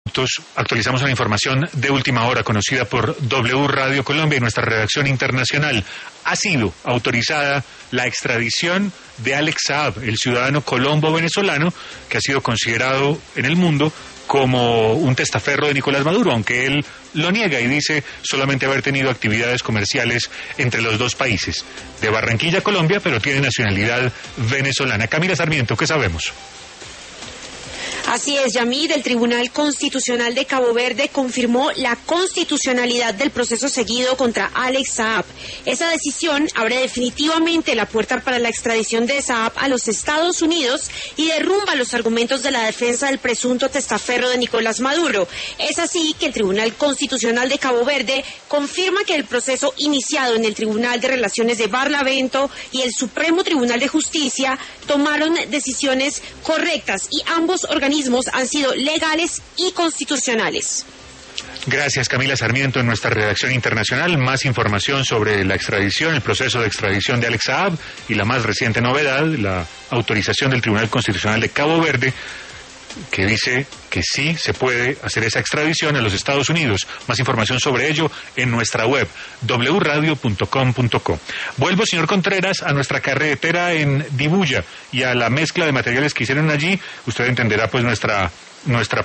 Actualizamos una información de última hora conocida por W Radio Colombia y nuestra redacción internacional. Ha sido autorizada la extradición de Alex Saab, el ciudadano colombo-venezolano que ha sido considerado en el mundo como un testaferro de Nicolás Maduro, aunque él lo niega y dice solamente haber tenido actividades comerciales entre los dos países. De Barranquilla, Colombia, pero tiene nacionalidad venezolana. Camila Sarmiento, ¿qué sabemos? Así es, Yamid, el Tribunal Constitucional de Cabo Verde confirmó la constitucionalidad del proceso seguido contra Alex Saab. Esa decisión abre definitivamente la puerta para la extradición de Saab a los Estados Unidos y derrumba los argumentos de la defensa del presunto testaferro de Nicolás Maduro. Es así que el Tribunal Constitucional de Cabo Verde confirma que el proceso iniciado en el Tribunal de Relaciones de Barlavento y el Supremo Tribunal de Justicia tomaron decisiones correctas y ambos organismos han sido legales y constitucionales. Gracias, Camila Sarmiento, en nuestra redacción internacional. Más información sobre la extradición, el proceso de extradición de Alex Saab y la más reciente novedad, la autorización del Tribunal Constitucional de Cabo Verde, que dice que sí se puede hacer esa extradición a los Estados Unidos. Más información sobre ello en nuestra web, wradio.com.co. Vuelvo, señor Contreras, a nuestra carretera en Dibuya y a la mezcla de materiales que hicieron allí. Usted entenderá pues nuestra